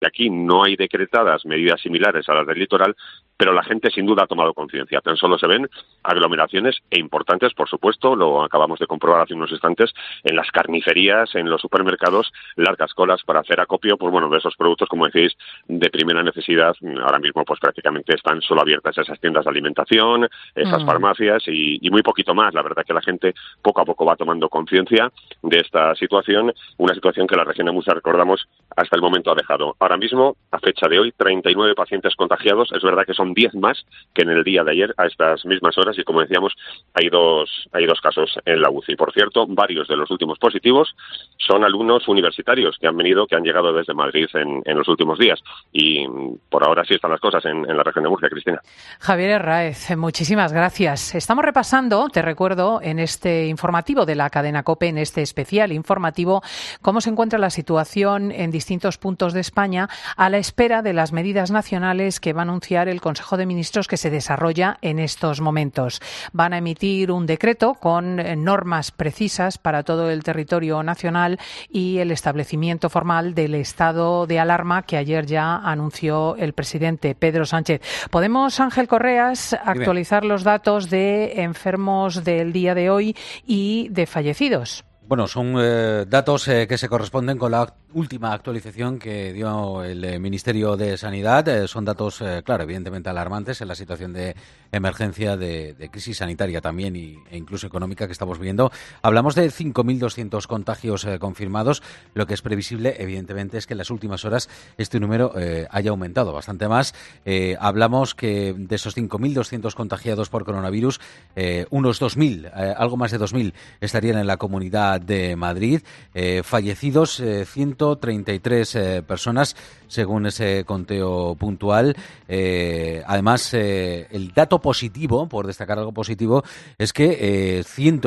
que aquí no hay decretadas medidas similares a las del litoral, pero la gente sin duda ha tomado conciencia. Tan solo se ven aglomeraciones importantes, por supuesto, lo acabamos de comprobar hace unos instantes, en las carnicerías, en los supermercados, largas colas para hacer acopio, pues bueno, de esos productos, como decís, de primera necesidad. Ahora mismo pues prácticamente están solo abiertas esas tiendas de alimentación, esas farmacias y muy poquito más. La verdad que la gente poco a poco va tomando conciencia de esta situación, una situación que la región de Murcia, recordamos, hasta el momento ha dejado. Ahora mismo, a fecha de hoy, 39 pacientes contagiados. Es verdad que son 10 más que en el día de ayer a estas mismas horas y, como decíamos, hay dos casos en la UCI. Por cierto, varios de los últimos positivos son alumnos universitarios que han llegado desde Madrid en los últimos días. Y por ahora sí están las cosas en la región de Murcia, Cristina. Javier Herráez, muchísimas gracias. Estamos repasando, te recuerdo, en este informativo de la cadena COPE, en este especial informativo, cómo se encuentra la situación en distintos puntos de España a la espera de las medidas nacionales que va a anunciar el Consejo de Ministros que se desarrolla en estos momentos. Van a emitir un decreto con normas precisas para todo el territorio nacional y el establecimiento formal del estado de alarma que ayer ya anunció el presidente Pedro Sánchez. ¿Podemos, Ángel Correas, actualizar los datos de enfermos del día de hoy y de fallecidos? Bueno, son datos que se corresponden con la última actualización que dio el Ministerio de Sanidad. Son datos, claro, evidentemente alarmantes en la situación de emergencia, de crisis sanitaria también e incluso económica que estamos viendo. Hablamos de 5.200 contagios confirmados. Lo que es previsible, evidentemente, es que en las últimas horas este número haya aumentado bastante más. Hablamos que de esos 5.200 contagiados por coronavirus, unos 2.000, algo más de 2.000, estarían en la Comunidad de Madrid. Fallecidos 133 personas según ese conteo puntual. Además, el dato positivo, por destacar algo positivo, es que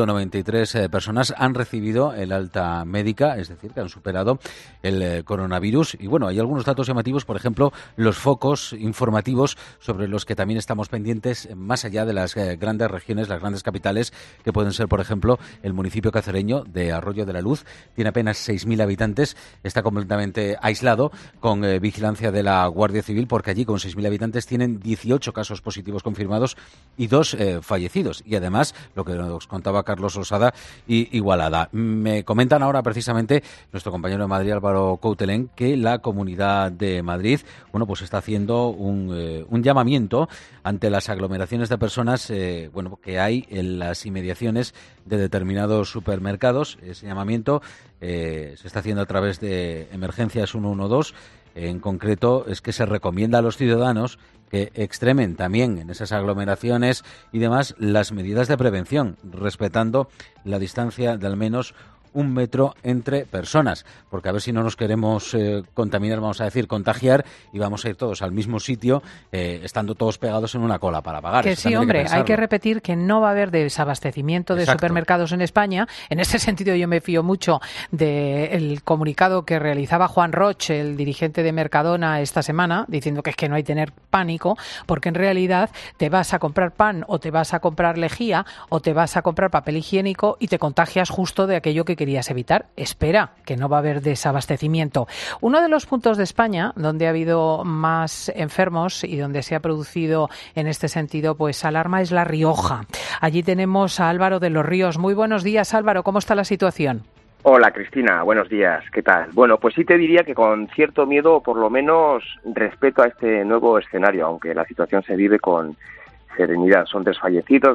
193 personas han recibido el alta médica, es decir, que han superado el coronavirus. Y bueno, hay algunos datos llamativos, por ejemplo, los focos informativos sobre los que también estamos pendientes más allá de las grandes regiones, las grandes capitales, que pueden ser, por ejemplo, el municipio cacereño de Arroyo de la Luz. Tiene apenas 6.000 habitantes, está completamente aislado, con vigilancia de la Guardia Civil, porque allí con 6.000 habitantes tienen 18 casos positivos confirmados y 2 fallecidos. Y además, lo que nos contaba Carlos Losada, y Igualada. Me comentan ahora precisamente nuestro compañero de Madrid, Álvaro Coutelén, que la Comunidad de Madrid, bueno, pues está haciendo un llamamiento ante las aglomeraciones de personas que hay en las inmediaciones de determinados supermercados. Ese llamamiento se está haciendo a través de Emergencias 112. En concreto, es que se recomienda a los ciudadanos que extremen también en esas aglomeraciones y demás las medidas de prevención, respetando la distancia de al menos 1 metro entre personas, porque a ver si no nos queremos contaminar, vamos a decir, contagiar, y vamos a ir todos al mismo sitio, estando todos pegados en una cola para pagar. Que sí, hombre, hay que repetir que no va a haber desabastecimiento de supermercados en España. En ese sentido yo me fío mucho del comunicado que realizaba Juan Roche, el dirigente de Mercadona, esta semana, diciendo que es que no hay que tener pánico, porque en realidad te vas a comprar pan o te vas a comprar lejía o te vas a comprar papel higiénico y te contagias justo de aquello que querías evitar. Espera, que no va a haber desabastecimiento. Uno de los puntos de España donde ha habido más enfermos y donde se ha producido en este sentido pues alarma es La Rioja. Allí tenemos a Álvaro de los Ríos. Muy buenos días, Álvaro, ¿cómo está la situación? Hola, Cristina, buenos días, ¿qué tal? Bueno, pues sí te diría que con cierto miedo, o por lo menos respeto a este nuevo escenario, aunque la situación se vive con serenidad. Son 3 fallecidos,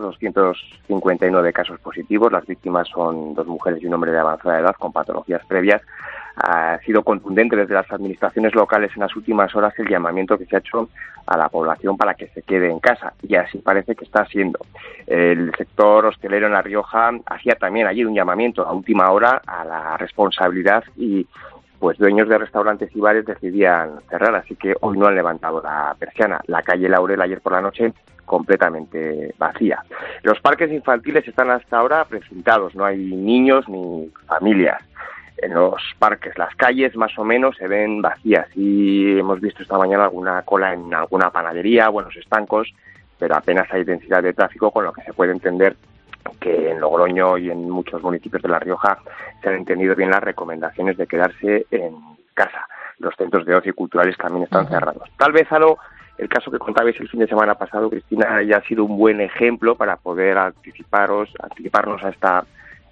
259 casos positivos. Las víctimas son 2 mujeres y un hombre de avanzada edad con patologías previas. Ha sido contundente desde las administraciones locales en las últimas horas el llamamiento que se ha hecho a la población para que se quede en casa, y así parece que está siendo. El sector hostelero en La Rioja hacía también ayer un llamamiento a última hora a la responsabilidad, y pues dueños de restaurantes y bares decidían cerrar, así que hoy no han levantado la persiana. La calle Laurel ayer por la noche completamente vacía. Los parques infantiles están hasta ahora precintados, no hay niños ni familias en los parques. Las calles más o menos se ven vacías y hemos visto esta mañana alguna cola en alguna panadería, buenos estancos, pero apenas hay densidad de tráfico, con lo que se puede entender que en Logroño y en muchos municipios de La Rioja se han entendido bien las recomendaciones de quedarse en casa. los centros de ocio y culturales también están cerrados. Tal vez el caso que contabais el fin de semana pasado, Cristina, ya ha sido un buen ejemplo para poder anticiparnos a esta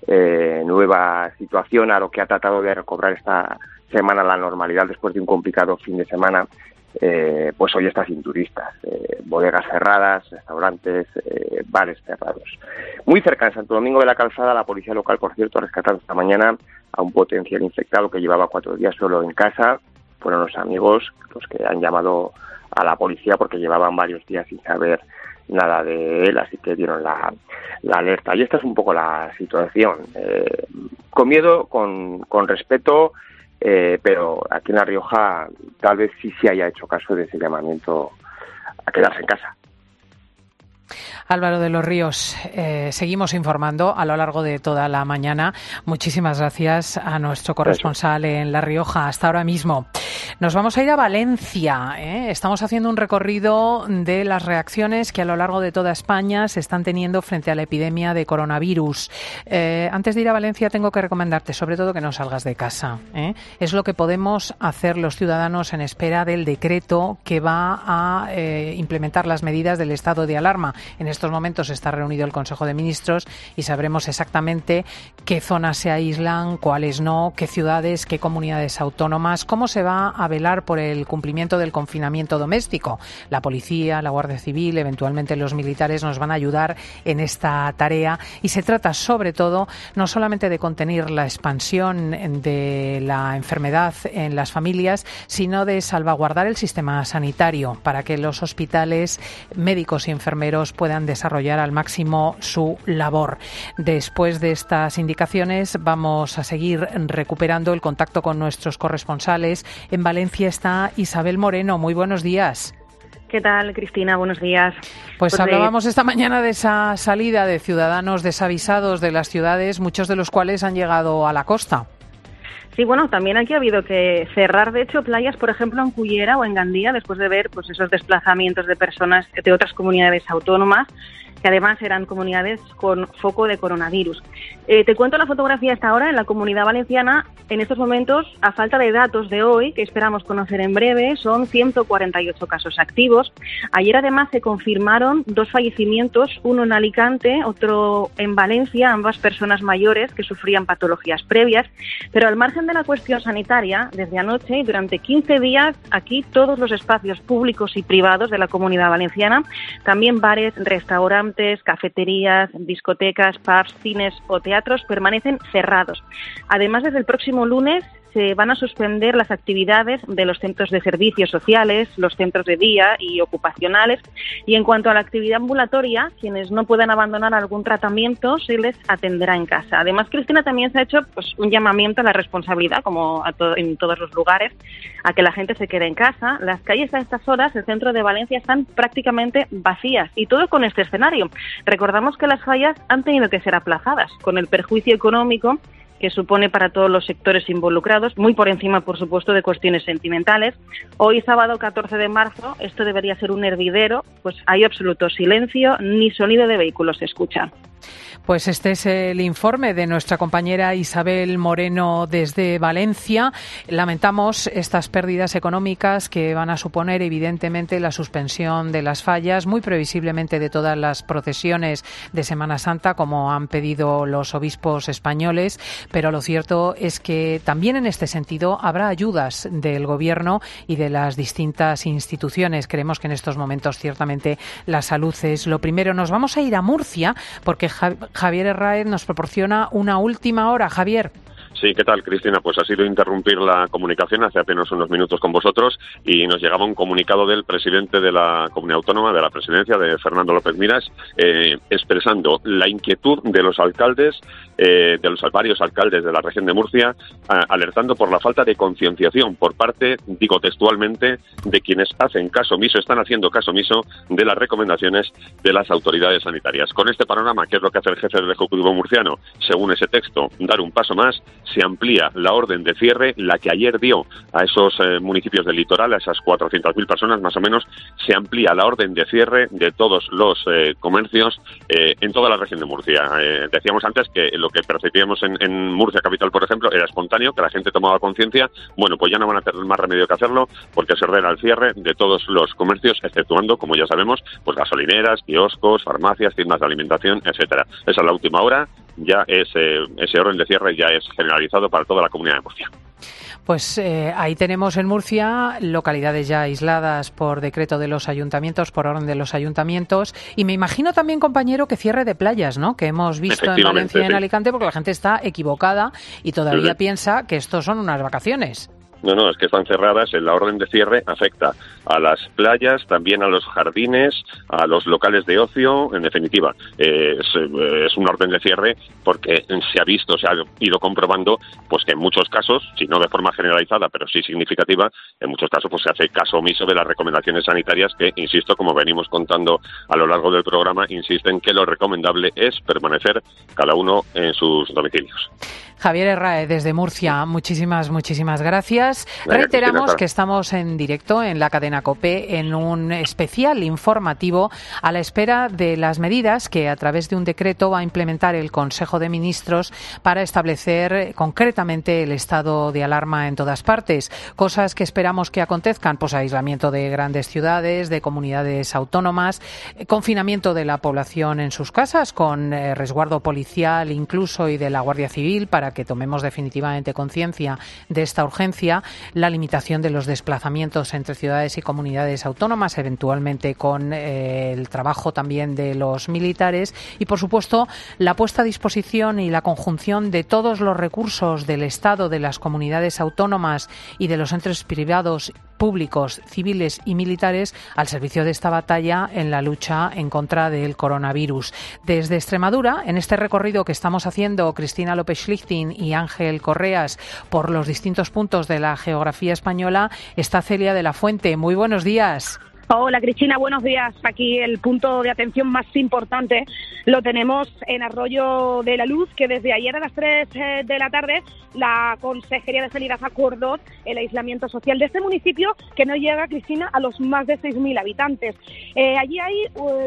nueva situación, a lo que ha tratado de recobrar esta semana la normalidad después de un complicado fin de semana. Pues hoy está sin turistas, bodegas cerradas, restaurantes, bares cerrados. Muy cerca de Santo Domingo de la Calzada, la policía local, por cierto, ha rescatado esta mañana a un potencial infectado que llevaba 4 días solo en casa. Fueron los amigos los que han llamado a la policía porque llevaban varios días sin saber nada de él, así que dieron la alerta. Y esta es un poco la situación. Con miedo, con respeto, pero aquí en La Rioja tal vez sí se haya hecho caso de ese llamamiento a quedarse en casa. Álvaro de los Ríos, seguimos informando a lo largo de toda la mañana. Muchísimas gracias a nuestro corresponsal en La Rioja hasta ahora mismo. Nos vamos a ir a Valencia. Estamos haciendo un recorrido de las reacciones que a lo largo de toda España se están teniendo frente a la epidemia de coronavirus. Antes de ir a Valencia tengo que recomendarte sobre todo que no salgas de casa. Es lo que podemos hacer los ciudadanos en espera del decreto que va a implementar las medidas del estado de alarma. En estos momentos está reunido el Consejo de Ministros y sabremos exactamente qué zonas se aíslan, cuáles no, qué ciudades, qué comunidades autónomas, cómo se va a velar por el cumplimiento del confinamiento doméstico. La policía, la Guardia Civil, eventualmente los militares nos van a ayudar en esta tarea y se trata sobre todo no solamente de contener la expansión de la enfermedad en las familias, sino de salvaguardar el sistema sanitario para que los hospitales, médicos y enfermeros puedan desarrollar al máximo su labor. Después de estas indicaciones vamos a seguir recuperando el contacto con nuestros corresponsales. En Valencia está Isabel Moreno. Muy buenos días. ¿Qué tal, Cristina? Buenos días. Pues hablábamos esta mañana de esa salida de ciudadanos desavisados de las ciudades, muchos de los cuales han llegado a la costa. Sí, bueno, también aquí ha habido que cerrar, de hecho, playas, por ejemplo, en Cullera o en Gandía, después de ver pues esos desplazamientos de personas de otras comunidades autónomas, que además eran comunidades con foco de coronavirus. Te cuento la fotografía hasta ahora en la Comunidad Valenciana. En estos momentos, a falta de datos de hoy, que esperamos conocer en breve, son 148 casos activos. Ayer, además, se confirmaron 2 fallecimientos, uno en Alicante, otro en Valencia, ambas personas mayores que sufrían patologías previas. Pero al margen de la cuestión sanitaria, desde anoche y durante 15 días, aquí todos los espacios públicos y privados de la Comunidad Valenciana, también bares, restaurantes, cafeterías, discotecas, pubs, cines o teatros permanecen cerrados. Además, desde el próximo lunes se van a suspender las actividades de los centros de servicios sociales, los centros de día y ocupacionales. Y en cuanto a la actividad ambulatoria, quienes no puedan abandonar algún tratamiento se les atenderá en casa. Además, Cristina, también se ha hecho pues un llamamiento a la responsabilidad, como en todos los lugares, a que la gente se quede en casa. Las calles a estas horas, el centro de Valencia, están prácticamente vacías y todo con este escenario. Recordamos que las fallas han tenido que ser aplazadas con el perjuicio económico que supone para todos los sectores involucrados, muy por encima, por supuesto, de cuestiones sentimentales. Hoy, sábado 14 de marzo, esto debería ser un hervidero, pues hay absoluto silencio, ni sonido de vehículos se escucha. Pues este es el informe de nuestra compañera Isabel Moreno desde Valencia. Lamentamos estas pérdidas económicas que van a suponer evidentemente la suspensión de las fallas, muy previsiblemente de todas las procesiones de Semana Santa, como han pedido los obispos españoles, pero lo cierto es que también en este sentido habrá ayudas del Gobierno y de las distintas instituciones. Creemos que en estos momentos ciertamente la salud es lo primero. Nos vamos a ir a Murcia porque Javier Herráez nos proporciona una última hora. Javier. Sí, ¿qué tal, Cristina? Pues ha sido interrumpir la comunicación hace apenas unos minutos con vosotros y nos llegaba un comunicado del presidente de la Comunidad Autónoma, de la Presidencia, de Fernando López Miras, expresando la inquietud de los alcaldes, de los varios alcaldes de la región de Murcia, alertando por la falta de concienciación por parte, digo textualmente, de quienes hacen caso omiso, están haciendo caso omiso de las recomendaciones de las autoridades sanitarias. Con este panorama, ¿qué es lo que hace el jefe del Ejecutivo murciano? Según ese texto, dar un paso más, se amplía la orden de cierre, la que ayer dio a esos municipios del litoral, a esas 400.000 personas más o menos, se amplía la orden de cierre de todos los comercios en toda la región de Murcia. Decíamos antes que lo que percibíamos en Murcia capital, por ejemplo, era espontáneo, que la gente tomaba conciencia. Bueno, pues ya no van a tener más remedio que hacerlo, porque se ordena el cierre de todos los comercios, exceptuando, como ya sabemos, pues gasolineras, kioscos, farmacias, tiendas de alimentación, etcétera. Esa es la última hora, ya ese orden de cierre ya es generalizado para toda la comunidad de Murcia. Pues ahí tenemos en Murcia localidades ya aisladas por decreto de los ayuntamientos, por orden de los ayuntamientos, y me imagino también, compañero, que cierre de playas, ¿no?, que hemos visto en Valencia y en Alicante, porque la gente está equivocada y todavía piensa que estos son unas vacaciones. No, es que están cerradas. La orden de cierre afecta a las playas, también a los jardines, a los locales de ocio. En definitiva, es una orden de cierre porque se ha visto, se ha ido comprobando, pues que en muchos casos, si no de forma generalizada, pero sí significativa, en muchos casos pues se hace caso omiso de las recomendaciones sanitarias que, insisto, como venimos contando a lo largo del programa, insisten que lo recomendable es permanecer cada uno en sus domicilios. Javier Herraez, desde Murcia, muchísimas gracias. Reiteramos que estamos en directo en la cadena COPE en un especial informativo a la espera de las medidas que a través de un decreto va a implementar el Consejo de Ministros para establecer concretamente el estado de alarma en todas partes. Cosas que esperamos que acontezcan, pues aislamiento de grandes ciudades, de comunidades autónomas, confinamiento de la población en sus casas con resguardo policial incluso y de la Guardia Civil para que tomemos definitivamente conciencia de esta urgencia, la limitación de los desplazamientos entre ciudades y comunidades autónomas, eventualmente con el trabajo también de los militares y, por supuesto, la puesta a disposición y la conjunción de todos los recursos del Estado, de las comunidades autónomas y de los entes privados, públicos, civiles y militares al servicio de esta batalla en la lucha en contra del coronavirus. Desde Extremadura, en este recorrido que estamos haciendo Cristina López-Schlichting y Ángel Correas por los distintos puntos de la geografía española, está Celia de la Fuente. Muy buenos días. Hola Cristina, buenos días. Aquí el punto de atención más importante lo tenemos en Arroyo de la Luz, que desde ayer a las 3 de la tarde la Consejería de Sanidad acordó el aislamiento social de este municipio, que no llega, Cristina, a los más de 6.000 habitantes. Allí hay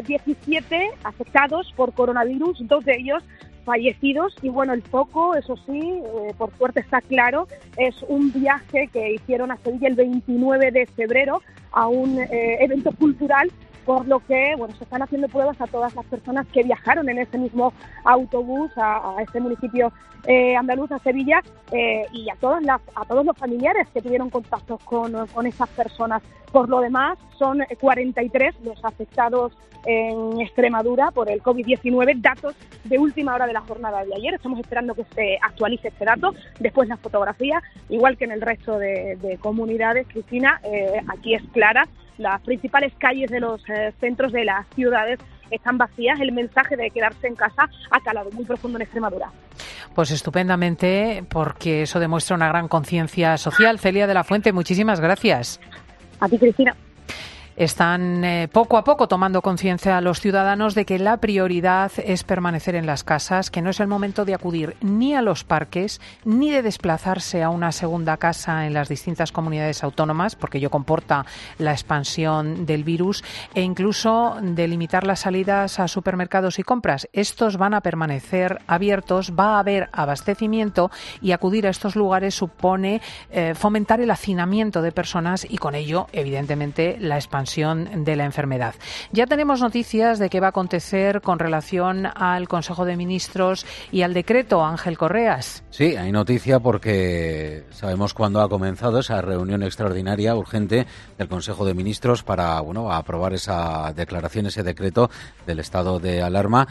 17 afectados por coronavirus, 2 de ellos fallecidos y bueno, el foco, eso sí, por suerte está claro, es un viaje que hicieron a Sevilla el 29 de febrero a un evento cultural, por lo que bueno, se están haciendo pruebas a todas las personas que viajaron en ese mismo autobús a este municipio andaluz, a Sevilla, y a todos los familiares que tuvieron contactos con esas personas. Por lo demás, son 43 los afectados en Extremadura por el COVID-19, datos de última hora de la jornada de ayer. Estamos esperando que se actualice este dato, después la fotografía, igual que en el resto de comunidades, Cristina, aquí es clara, las principales calles de los centros de las ciudades están vacías. El mensaje de quedarse en casa ha calado muy profundo en Extremadura. Pues estupendamente, porque eso demuestra una gran conciencia social. Celia de la Fuente, muchísimas gracias. A ti, Cristina. Están poco a poco tomando conciencia a los ciudadanos de que la prioridad es permanecer en las casas, que no es el momento de acudir ni a los parques ni de desplazarse a una segunda casa en las distintas comunidades autónomas, porque ello comporta la expansión del virus, e incluso de limitar las salidas a supermercados y compras. Estos van a permanecer abiertos, va a haber abastecimiento y acudir a estos lugares supone fomentar el hacinamiento de personas y con ello, evidentemente, la expansión de la enfermedad. Ya tenemos noticias de qué va a acontecer con relación al Consejo de Ministros y al decreto, Ángel Correas. Sí, hay noticia porque sabemos cuándo ha comenzado esa reunión extraordinaria urgente del Consejo de Ministros para aprobar esa declaración, ese decreto del estado de alarma.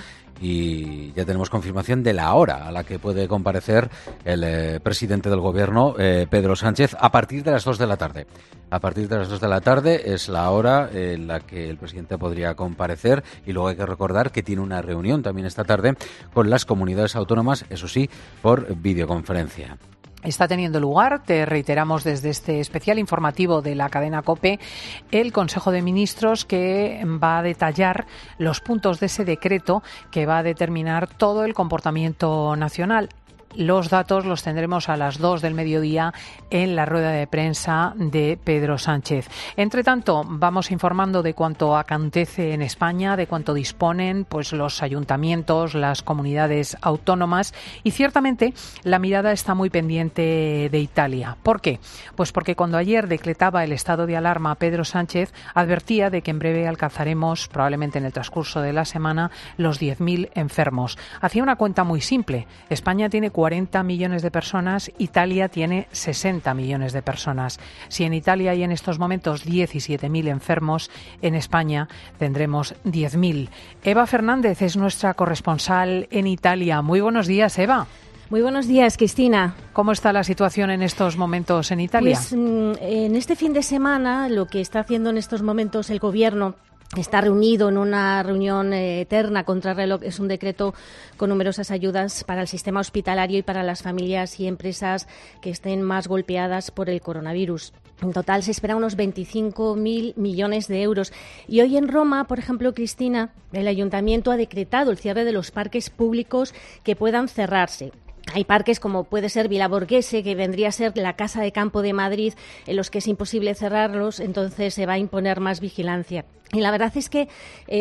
Y ya tenemos confirmación de la hora a la que puede comparecer el presidente del Gobierno, Pedro Sánchez, a partir de las 2 de la tarde. A partir de las 2 de la tarde es la hora en la que el presidente podría comparecer y luego hay que recordar que tiene una reunión también esta tarde con las comunidades autónomas, eso sí, por videoconferencia. Está teniendo lugar, te reiteramos desde este especial informativo de la cadena COPE, el Consejo de Ministros que va a detallar los puntos de ese decreto que va a determinar todo el comportamiento nacional. los datos los tendremos a las 2 del mediodía en la rueda de prensa de Pedro Sánchez. Entre tanto, vamos informando de cuánto acontece en España, de cuánto disponen pues los ayuntamientos, las comunidades autónomas, y ciertamente la mirada está muy pendiente de Italia. ¿Por qué? Pues porque cuando ayer decretaba el estado de alarma, Pedro Sánchez advertía de que en breve alcanzaremos, probablemente en el transcurso de la semana, los 10.000 enfermos. Hacía una cuenta muy simple. España tiene 40 millones de personas, Italia tiene 60 millones de personas. Si en Italia hay en estos momentos 17.000 enfermos, en España tendremos 10.000. Eva Fernández es nuestra corresponsal en Italia. Muy buenos días, Eva. Muy buenos días, Cristina. ¿Cómo está la situación en estos momentos en Italia? Pues en este fin de semana lo que está haciendo en estos momentos el Gobierno está reunido en una reunión eterna contrarreloj. Es un decreto con numerosas ayudas para el sistema hospitalario y para las familias y empresas que estén más golpeadas por el coronavirus. En total se espera unos 25.000 millones de euros. Y hoy en Roma, por ejemplo, Cristina, el Ayuntamiento ha decretado el cierre de los parques públicos que puedan cerrarse. Hay parques como puede ser Villa Borghese, que vendría a ser la Casa de Campo de Madrid, en los que es imposible cerrarlos, entonces se va a imponer más vigilancia. Y la verdad es que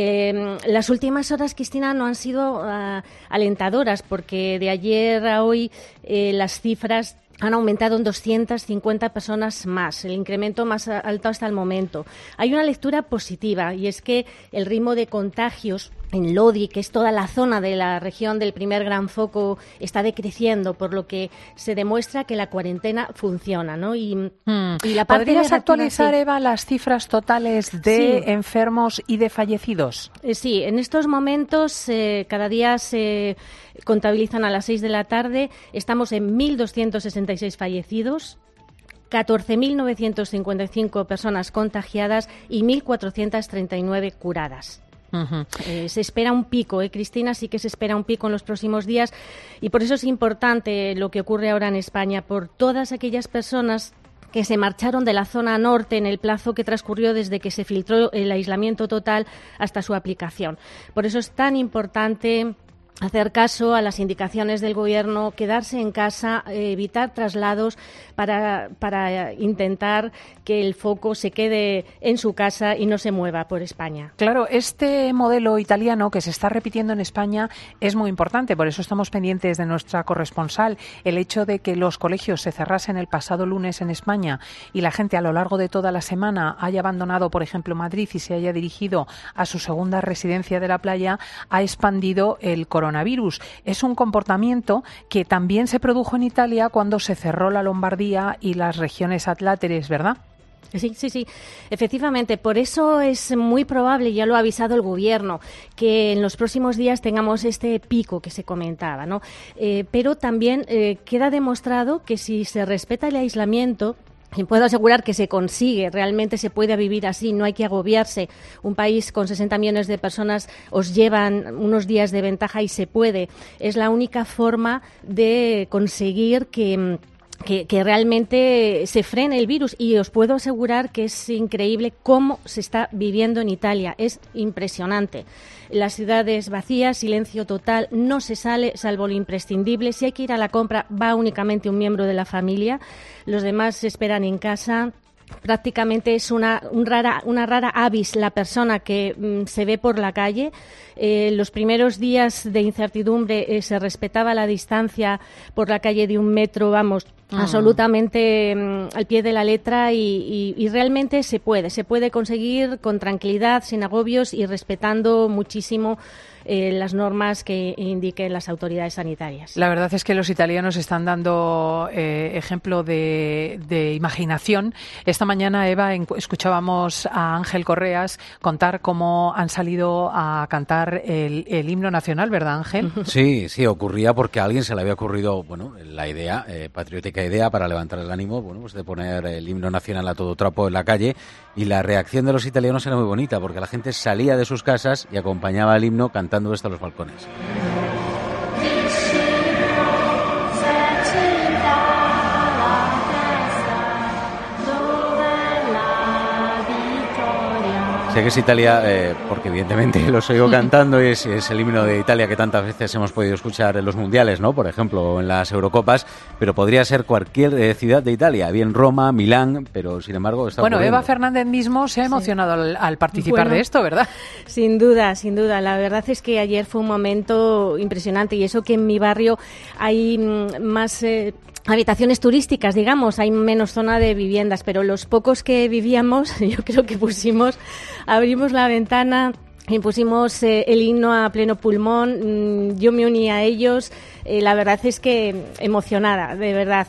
las últimas horas, Cristina, no han sido alentadoras, porque de ayer a hoy las cifras han aumentado en 250 personas más, el incremento más alto hasta el momento. Hay una lectura positiva, y es que el ritmo de contagios en Lodi, que es toda la zona de la región del primer gran foco, está decreciendo, por lo que se demuestra que la cuarentena funciona, ¿no? Y la parte ¿Podrías negativa, actualizar, sí, Eva, las cifras totales de enfermos y de fallecidos? Sí, en estos momentos cada día se contabilizan a las 6 de la tarde. Estamos en 1.266 fallecidos, 14.955 personas contagiadas y 1.439 curadas. Uh-huh. Se espera un pico, Cristina, sí que se espera un pico en los próximos días, y por eso es importante lo que ocurre ahora en España, por todas aquellas personas que se marcharon de la zona norte en el plazo que transcurrió desde que se filtró el aislamiento total hasta su aplicación. Por eso es tan importante hacer caso a las indicaciones del Gobierno, quedarse en casa, evitar traslados para intentar que el foco se quede en su casa y no se mueva por España. Claro, este modelo italiano que se está repitiendo en España es muy importante, por eso estamos pendientes de nuestra corresponsal. El hecho de que los colegios se cerrasen el pasado lunes en España y la gente a lo largo de toda la semana haya abandonado, por ejemplo, Madrid y se haya dirigido a su segunda residencia de la playa, ha expandido el coronavirus. Es un comportamiento que también se produjo en Italia cuando se cerró la Lombardía y las regiones atláteres, ¿verdad? Sí, efectivamente. Por eso es muy probable, ya lo ha avisado el Gobierno, que en los próximos días tengamos este pico que se comentaba, ¿no? Pero también queda demostrado que si se respeta el aislamiento, y puedo asegurar que se consigue, realmente se puede vivir así, no hay que agobiarse. Un país con 60 millones de personas os llevan unos días de ventaja y se puede. Es la única forma de conseguir que realmente se frene el virus, y os puedo asegurar que es increíble cómo se está viviendo en Italia, es impresionante. Las ciudades vacías, silencio total, no se sale salvo lo imprescindible. Si hay que ir a la compra, va únicamente un miembro de la familia, los demás se esperan en casa. Prácticamente es una rara avis la persona que se ve por la calle. Los primeros días de incertidumbre se respetaba la distancia por la calle de 1 metro, absolutamente al pie de la letra, y realmente se puede conseguir con tranquilidad, sin agobios y respetando muchísimo las normas que indiquen las autoridades sanitarias. La verdad es que los italianos están dando ejemplo de imaginación. Esta mañana, Eva, escuchábamos a Ángel Correas contar cómo han salido a cantar el himno nacional, ¿verdad, Ángel? Sí, ocurría porque a alguien se le había ocurrido, la idea, patriótica idea para levantar el ánimo, de poner el himno nacional a todo trapo en la calle, y la reacción de los italianos era muy bonita, porque la gente salía de sus casas y acompañaba el himno cantando desde los balcones. Sé que es Italia, porque evidentemente los oigo cantando y es el himno de Italia que tantas veces hemos podido escuchar en los mundiales, ¿no? Por ejemplo, en las Eurocopas, pero podría ser cualquier ciudad de Italia, bien Roma, Milán, pero sin embargo está ocurriendo. Eva Fernández mismo se ha emocionado al participar de esto, ¿verdad? Sin duda, sin duda. La verdad es que ayer fue un momento impresionante, y eso que en mi barrio hay más habitaciones turísticas, digamos, hay menos zona de viviendas, pero los pocos que vivíamos, yo creo que abrimos la ventana y pusimos el himno a pleno pulmón. Yo me uní a ellos. La verdad es que emocionada, de verdad.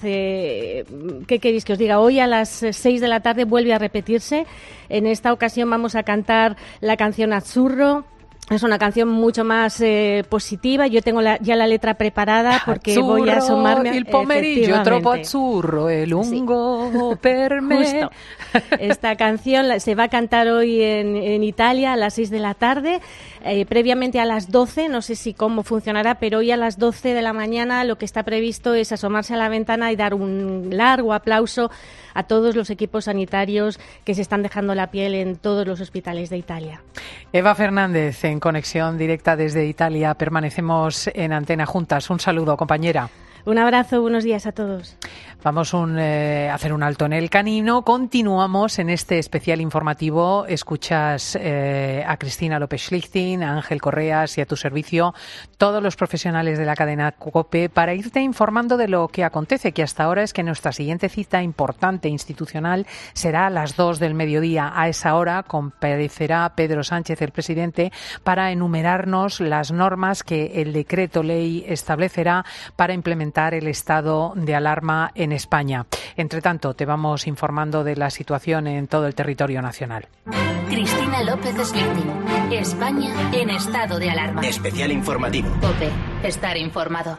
¿Qué queréis que os diga? Hoy a las 6 de la tarde vuelve a repetirse. En esta ocasión vamos a cantar la canción Azzurro. Es una canción mucho más positiva. Yo tengo ya la letra preparada porque azzurro, voy a asomarme. Il pomeriggio troppo azzurro, el lungo per me. Justo. Esta canción se va a cantar hoy en Italia a las 6 de la tarde. Previamente a las 12, no sé si cómo funcionará, pero hoy a las 12 de la mañana lo que está previsto es asomarse a la ventana y dar un largo aplauso a todos los equipos sanitarios que se están dejando la piel en todos los hospitales de Italia. Eva Fernández, en conexión directa desde Italia. Permanecemos en antena juntas. Un saludo, compañera. Un abrazo, buenos días a todos. Vamos a hacer un alto en el camino. Continuamos en este especial informativo. Escuchas a Cristina López-Schlichting, a Ángel Correas y a tu servicio todos los profesionales de la cadena COPE para irte informando de lo que acontece, que hasta ahora es que nuestra siguiente cita importante institucional será a las 2 del mediodía. A esa hora comparecerá Pedro Sánchez, el presidente, para enumerarnos las normas que el decreto ley establecerá para implementar el estado de alarma en España. Entre tanto, te vamos informando de la situación en todo el territorio nacional. Cristina López-Schlichting. España en estado de alarma. Especial informativo. COPE. Estar informado.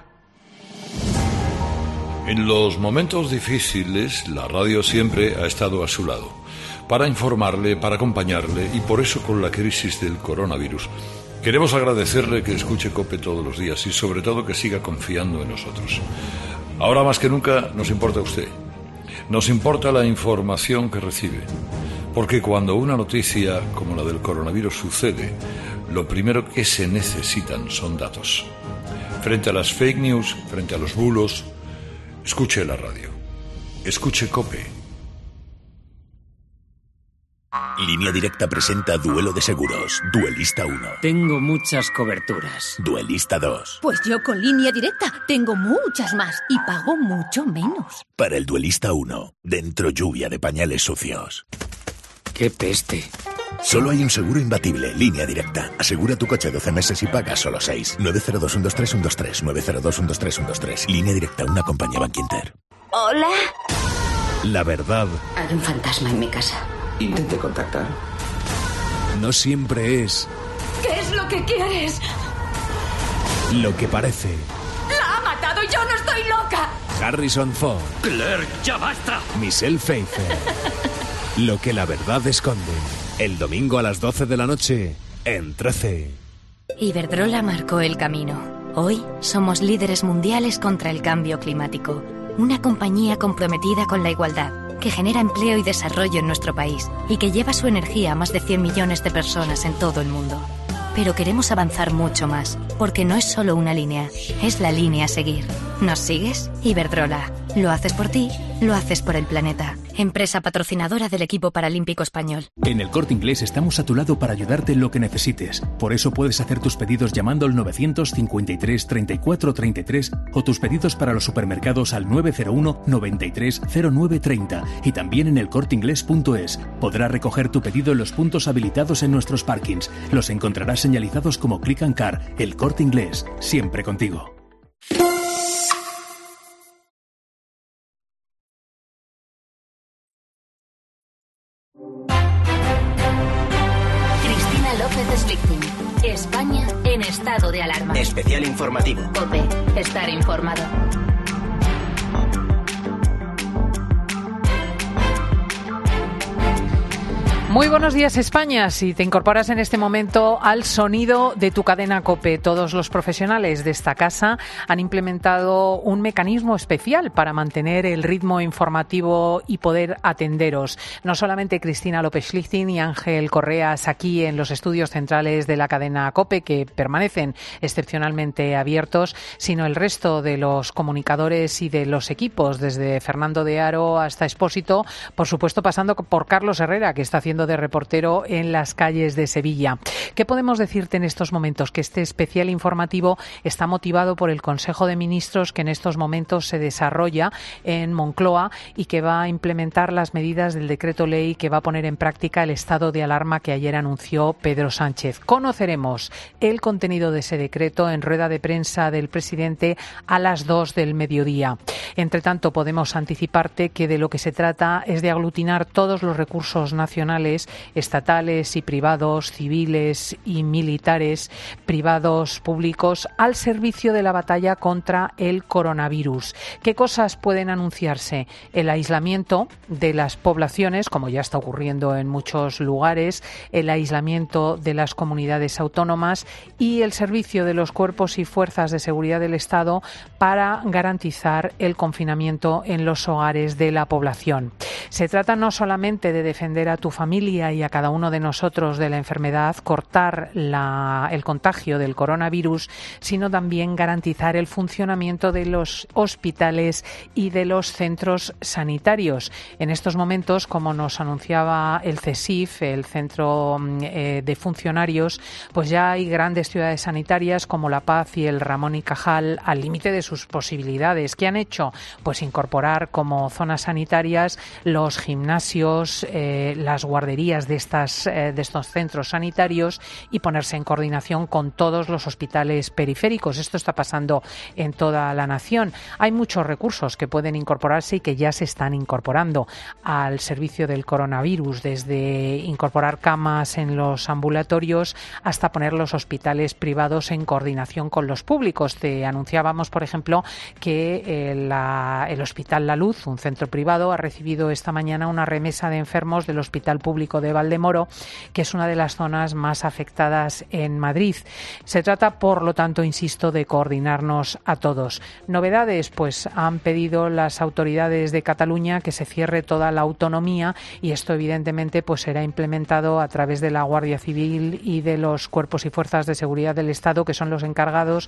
En los momentos difíciles, la radio siempre ha estado a su lado, para informarle, para acompañarle, y por eso con la crisis del coronavirus queremos agradecerle que escuche COPE todos los días y sobre todo que siga confiando en nosotros. Ahora más que nunca nos importa usted. Nos importa la información que recibe. Porque cuando una noticia como la del coronavirus sucede, lo primero que se necesitan son datos. Frente a las fake news, frente a los bulos, escuche la radio. Escuche COPE. Línea Directa presenta Duelo de Seguros. Duelista 1. Tengo muchas coberturas. Duelista 2. Pues yo con Línea Directa tengo muchas más y pago mucho menos. Para el Duelista 1, dentro lluvia de pañales sucios. ¡Qué peste! Solo hay un seguro imbatible, Línea Directa. Asegura tu coche 12 meses y paga solo 6. 902-123-123. 902-123-123. Línea Directa, una compañía Bankinter. Hola. La verdad. Hay un fantasma en mi casa. Intente contactar. No siempre es ¿Qué es lo que quieres? lo que parece. ¡La ha matado! ¡Yo no estoy loca! Harrison Ford. ¡Claire, ya basta! Michelle Pfeiffer. Lo que la verdad esconde. El domingo a las 12 de la noche, en 13. Iberdrola marcó el camino. Hoy somos líderes mundiales contra el cambio climático. Una compañía comprometida con la igualdad, que genera empleo y desarrollo en nuestro país y que lleva su energía a más de 100 millones de personas en todo el mundo. Pero queremos avanzar mucho más, porque no es solo una línea, es la línea a seguir. ¿Nos sigues? Iberdrola. Lo haces por ti, lo haces por el planeta. Empresa patrocinadora del equipo paralímpico español. En El Corte Inglés estamos a tu lado para ayudarte en lo que necesites. Por eso puedes hacer tus pedidos llamando al 953 34 33 o tus pedidos para los supermercados al 901 93 09 30 y también en elcorteinglés.es. Podrás recoger tu pedido en los puntos habilitados en nuestros parkings. Los encontrarás señalizados como Click and Car. El Corte Inglés, siempre contigo. España en estado de alarma. Especial informativo. COPE. Estar informado. Muy buenos días, España. Si te incorporas en este momento al sonido de tu cadena COPE, todos los profesionales de esta casa han implementado un mecanismo especial para mantener el ritmo informativo y poder atenderos. No solamente Cristina López-Schlichting y Ángel Correas aquí en los estudios centrales de la cadena COPE, que permanecen excepcionalmente abiertos, sino el resto de los comunicadores y de los equipos, desde Fernando de Aro hasta Expósito, por supuesto pasando por Carlos Herrera, que está haciendo de reportero en las calles de Sevilla. ¿Qué podemos decirte en estos momentos? Que este especial informativo está motivado por el Consejo de Ministros que en estos momentos se desarrolla en Moncloa y que va a implementar las medidas del decreto ley que va a poner en práctica el estado de alarma que ayer anunció Pedro Sánchez. Conoceremos el contenido de ese decreto en rueda de prensa del presidente a las 2 del mediodía. Entre tanto, podemos anticiparte que de lo que se trata es de aglutinar todos los recursos nacionales, estatales y privados, civiles y militares, privados, públicos, al servicio de la batalla contra el coronavirus. ¿Qué cosas pueden anunciarse? El aislamiento de las poblaciones, como ya está ocurriendo en muchos lugares, el aislamiento de las comunidades autónomas y el servicio de los cuerpos y fuerzas de seguridad del Estado para garantizar el confinamiento en los hogares de la población. Se trata no solamente de defender a tu familia y a cada uno de nosotros de la enfermedad, cortar el contagio del coronavirus, sino también garantizar el funcionamiento de los hospitales y de los centros sanitarios. En estos momentos, como nos anunciaba el CESIF, el Centro de Funcionarios, pues ya hay grandes ciudades sanitarias como La Paz y el Ramón y Cajal al límite de sus posibilidades. ¿Qué han hecho? Pues incorporar como zonas sanitarias los gimnasios, las guarderías de estos centros sanitarios y ponerse en coordinación con todos los hospitales periféricos. Esto está pasando en toda la nación. Hay muchos recursos que pueden incorporarse y que ya se están incorporando al servicio del coronavirus, desde incorporar camas en los ambulatorios hasta poner los hospitales privados en coordinación con los públicos. Te anunciábamos, por ejemplo, que el Hospital La Luz, un centro privado, ha recibido esta mañana una remesa de enfermos del Hospital Público de Valdemoro, que es una de las zonas más afectadas en Madrid. Se trata, por lo tanto, insisto, de coordinarnos a todos. Novedades, pues han pedido las autoridades de Cataluña que se cierre toda la autonomía y esto evidentemente pues será implementado a través de la Guardia Civil y de los cuerpos y fuerzas de seguridad del Estado, que son los encargados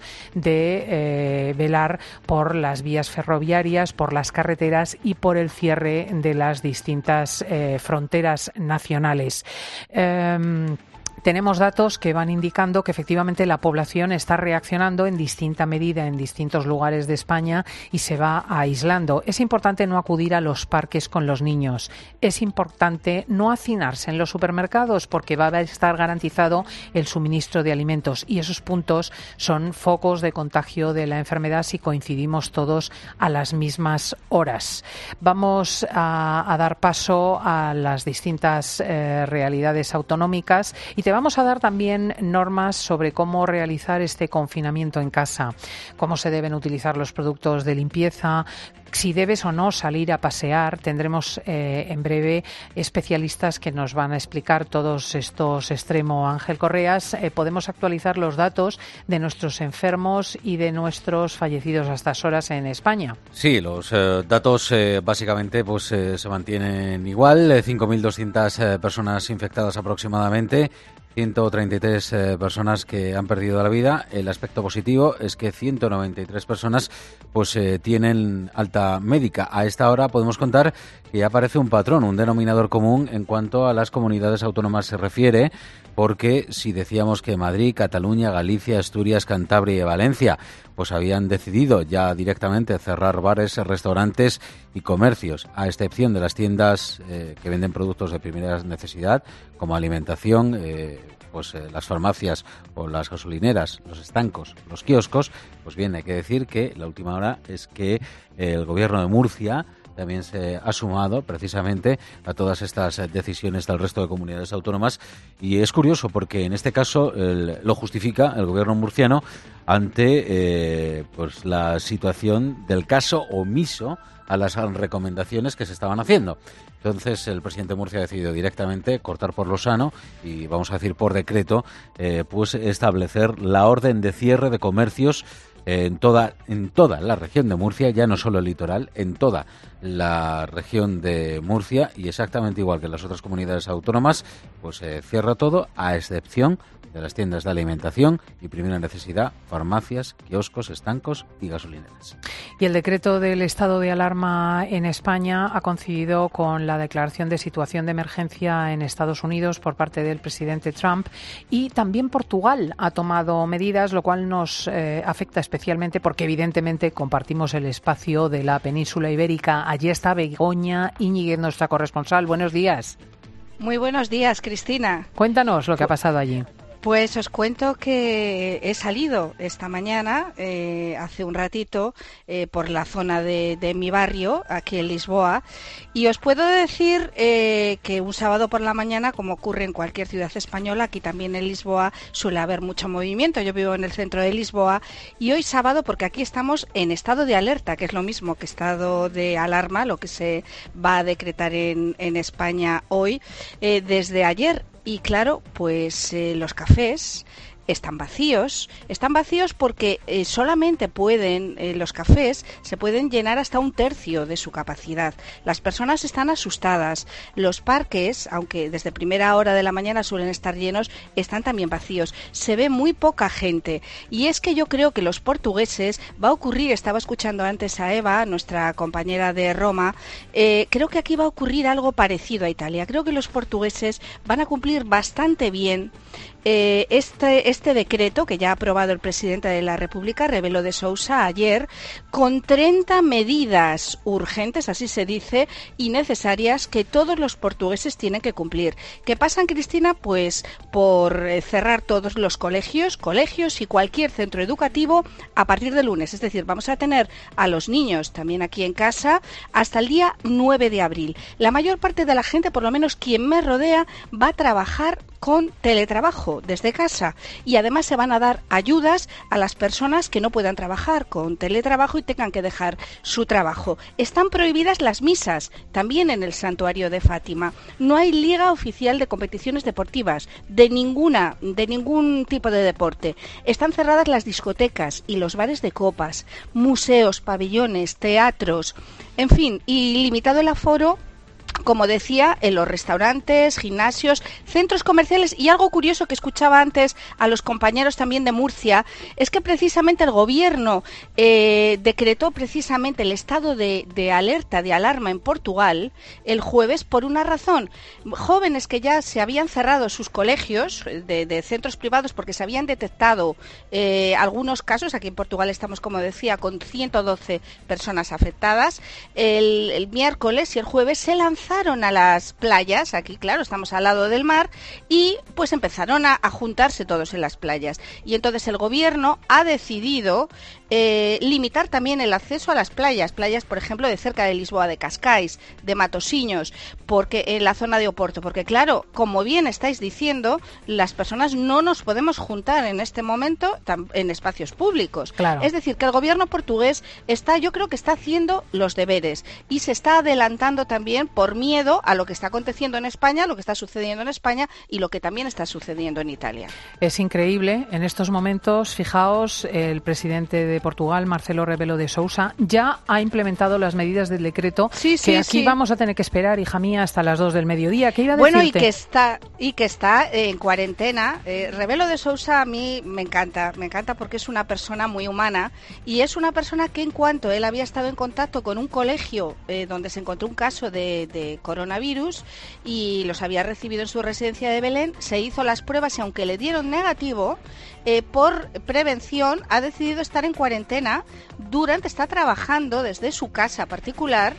de velar por las vías ferroviarias, por las carreteras y por el cierre de las distintas fronteras nacionales. Tenemos datos que van indicando que efectivamente la población está reaccionando en distinta medida en distintos lugares de España y se va aislando. Es importante no acudir a los parques con los niños. Es importante no hacinarse en los supermercados porque va a estar garantizado el suministro de alimentos y esos puntos son focos de contagio de la enfermedad si coincidimos todos a las mismas horas. Vamos a dar paso a las distintas realidades autonómicas y te vamos a dar también normas sobre cómo realizar este confinamiento en casa, cómo se deben utilizar los productos de limpieza, si debes o no salir a pasear. Tendremos en breve especialistas que nos van a explicar todos estos extremos. Ángel Correas, podemos actualizar los datos de nuestros enfermos y de nuestros fallecidos a estas horas en España. Sí, los datos básicamente pues se mantienen igual, 5.200 personas infectadas aproximadamente, 133 personas que han perdido la vida. El aspecto positivo es que 193 personas pues tienen alta médica. A esta hora podemos contar que ya aparece un patrón, un denominador común en cuanto a las comunidades autónomas se refiere, porque si decíamos que Madrid, Cataluña, Galicia, Asturias, Cantabria y Valencia pues habían decidido ya directamente cerrar bares, restaurantes y comercios, a excepción de las tiendas que venden productos de primera necesidad, como alimentación, las farmacias o las gasolineras, los estancos, los kioscos, pues bien, hay que decir que la última hora es que el Gobierno de Murcia también se ha sumado precisamente a todas estas decisiones del resto de comunidades autónomas y es curioso porque en este caso lo justifica el Gobierno murciano ante la situación del caso omiso a las recomendaciones que se estaban haciendo. Entonces el presidente de Murcia ha decidido directamente cortar por lo sano y, vamos a decir, por decreto, pues establecer la orden de cierre de comercios en toda la región de Murcia, ya no solo el litoral, en toda la región de Murcia, y exactamente igual que en las otras comunidades autónomas, pues cierra todo, a excepción de las tiendas de alimentación y primera necesidad, farmacias, kioscos, estancos y gasolineras. Y el decreto del estado de alarma en España ha coincidido con la declaración de situación de emergencia en Estados Unidos por parte del presidente Trump, y también Portugal ha tomado medidas, lo cual nos afecta especialmente porque evidentemente compartimos el espacio de la península ibérica. Allí está Begoña Íñiguez, nuestra corresponsal. Buenos días. Muy buenos días, Cristina. Cuéntanos lo que ha pasado allí. Pues os cuento que he salido esta mañana, hace un ratito, por la zona de mi barrio, aquí en Lisboa, y os puedo decir que un sábado por la mañana, como ocurre en cualquier ciudad española, aquí también en Lisboa suele haber mucho movimiento. Yo vivo en el centro de Lisboa y hoy sábado, porque aquí estamos en estado de alerta, que es lo mismo que estado de alarma, lo que se va a decretar en España hoy, desde ayer. Y claro, pues los cafés están vacíos porque solamente los cafés se pueden llenar hasta un tercio de su capacidad. Las personas están asustadas. Los parques, aunque desde primera hora de la mañana suelen estar llenos, están también vacíos. Se ve muy poca gente. Y es que yo creo que los portugueses, va a ocurrir, estaba escuchando antes a Eva, nuestra compañera de Roma, creo que aquí va a ocurrir algo parecido a Italia. Creo que los portugueses van a cumplir bastante bien este decreto que ya ha aprobado el presidente de la República, Rebelo de Sousa, ayer, con 30 medidas urgentes, así se dice, y necesarias que todos los portugueses tienen que cumplir. ¿Qué pasan, Cristina? Pues por cerrar todos los colegios y cualquier centro educativo a partir del lunes. Es decir, vamos a tener a los niños también aquí en casa hasta el día 9 de abril. La mayor parte de la gente, por lo menos quien me rodea, va a trabajar con teletrabajo desde casa, y además se van a dar ayudas a las personas que no puedan trabajar con teletrabajo y tengan que dejar su trabajo. Están prohibidas las misas, también en el santuario de Fátima. No hay liga oficial de competiciones deportivas, de ningún tipo de deporte. Están cerradas las discotecas y los bares de copas, museos, pabellones, teatros, en fin, y limitado el aforo, como decía, en los restaurantes, gimnasios, centros comerciales. Y algo curioso que escuchaba antes a los compañeros también de Murcia es que precisamente el gobierno decretó precisamente el estado de alerta, de alarma en Portugal el jueves por una razón. Jóvenes que ya se habían cerrado sus colegios de centros privados porque se habían detectado algunos casos. Aquí en Portugal estamos, como decía, con 112 personas afectadas. El miércoles y el jueves se lanzaron a las playas, aquí claro, estamos al lado del mar, y pues empezaron a juntarse todos en las playas. Y entonces el gobierno ha decidido limitar también el acceso a las playas, por ejemplo, de cerca de Lisboa de Cascais, de Matosiños, porque en la zona de Oporto, porque claro, como bien estáis diciendo, las personas no nos podemos juntar en este momento en espacios públicos. Claro. Es decir, que el gobierno portugués yo creo que está haciendo los deberes y se está adelantando también por miedo a lo que está aconteciendo en España, lo que está sucediendo en España y lo que también está sucediendo en Italia. Es increíble, en estos momentos, fijaos, el presidente de Portugal, Marcelo Rebelo de Sousa, ya ha implementado las medidas del decreto que aquí vamos a tener que esperar, hija mía, hasta las 2 del mediodía. ¿Qué iba a decirte? Bueno, y que está en cuarentena. Rebelo de Sousa a mí me encanta porque es una persona muy humana y es una persona que en cuanto él había estado en contacto con un colegio donde se encontró un caso de coronavirus y los había recibido en su residencia de Belén, se hizo las pruebas y aunque le dieron negativo, por prevención ha decidido estar en cuarentena está trabajando desde su casa particular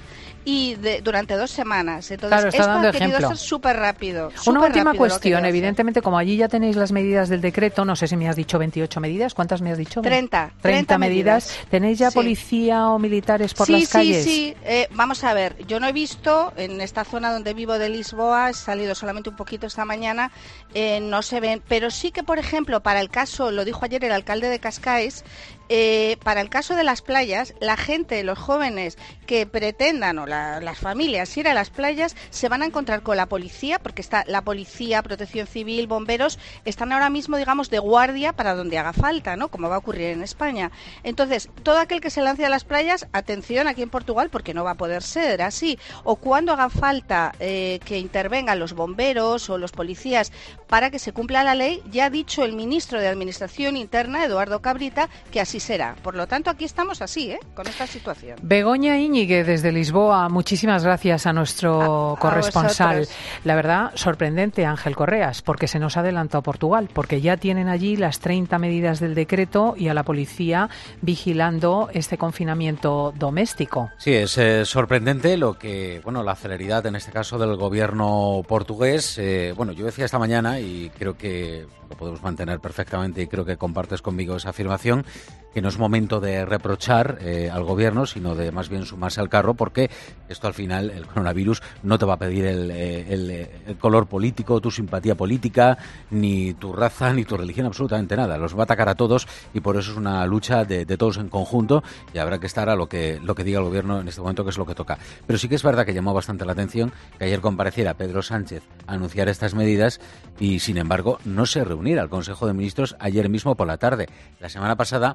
y durante 2 semanas. Entonces, claro, esto ha querido ser súper rápido. Una última cuestión, evidentemente, como allí ya tenéis las medidas del decreto, no sé si me has dicho 28 medidas, ¿cuántas me has dicho? 30 medidas. ¿Tenéis ya policía o militares por las calles? Sí. Vamos a ver, yo no he visto en esta zona donde vivo de Lisboa, he salido solamente un poquito esta mañana, no se ven, pero sí que, por ejemplo, para el caso, lo dijo ayer el alcalde de Cascais, para el caso de las playas, la gente, los jóvenes que pretendan, o las familias, ir a las playas, se van a encontrar con la policía, porque está la policía, protección civil, bomberos, están ahora mismo, digamos, de guardia para donde haga falta, ¿no? Como va a ocurrir en España. Entonces, todo aquel que se lance a las playas, atención aquí en Portugal, porque no va a poder ser así. O cuando haga falta que intervengan los bomberos o los policías para que se cumpla la ley, ya ha dicho el ministro de Administración Interna, Eduardo Cabrita, que así será. Por lo tanto, aquí estamos así, con esta situación. Begoña Íñiguez, desde Lisboa, muchísimas gracias a nuestro corresponsal. Vosotros. La verdad, sorprendente, Ángel Correas, porque se nos ha adelantado Portugal, porque ya tienen allí las 30 medidas del decreto y a la policía vigilando este confinamiento doméstico. Sí, es sorprendente la celeridad en este caso del gobierno portugués. Yo decía esta mañana, y creo que lo podemos mantener perfectamente, y creo que compartes conmigo esa afirmación, que no es momento de reprochar al gobierno, sino de más bien sumarse al carro, porque esto al final, el coronavirus, no te va a pedir el color político, tu simpatía política, ni tu raza, ni tu religión, absolutamente nada. Los va a atacar a todos, y por eso es una lucha de todos en conjunto, y habrá que estar a lo que diga el gobierno en este momento, que es lo que toca. Pero sí que es verdad que llamó bastante la atención que ayer compareciera Pedro Sánchez a anunciar estas medidas y, sin embargo, no se reuniera al Consejo de Ministros ayer mismo por la tarde. La semana pasada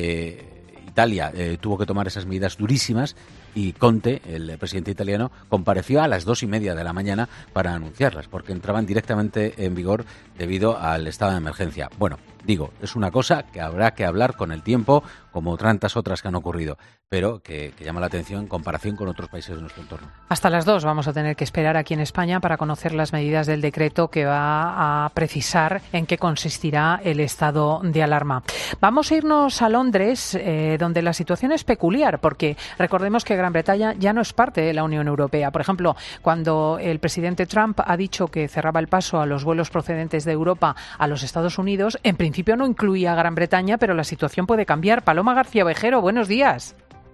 Italia tuvo que tomar esas medidas durísimas y Conte, el presidente italiano, compareció a las 2:30 de la mañana para anunciarlas, porque entraban directamente en vigor debido al estado de emergencia. Bueno, digo, es una cosa que habrá que hablar con el tiempo, como tantas otras que han ocurrido, pero que llama la atención en comparación con otros países de nuestro entorno. Hasta las 2 vamos a tener que esperar aquí en España para conocer las medidas del decreto que va a precisar en qué consistirá el estado de alarma. Vamos a irnos a Londres, donde la situación es peculiar, porque recordemos que Gran Bretaña ya no es parte de la Unión Europea. Por ejemplo, cuando el presidente Trump ha dicho que cerraba el paso a los vuelos procedentes de Europa a los Estados Unidos, en principio no incluía a Gran Bretaña, pero la situación puede cambiar. Paloma García Ovejero, buenos días.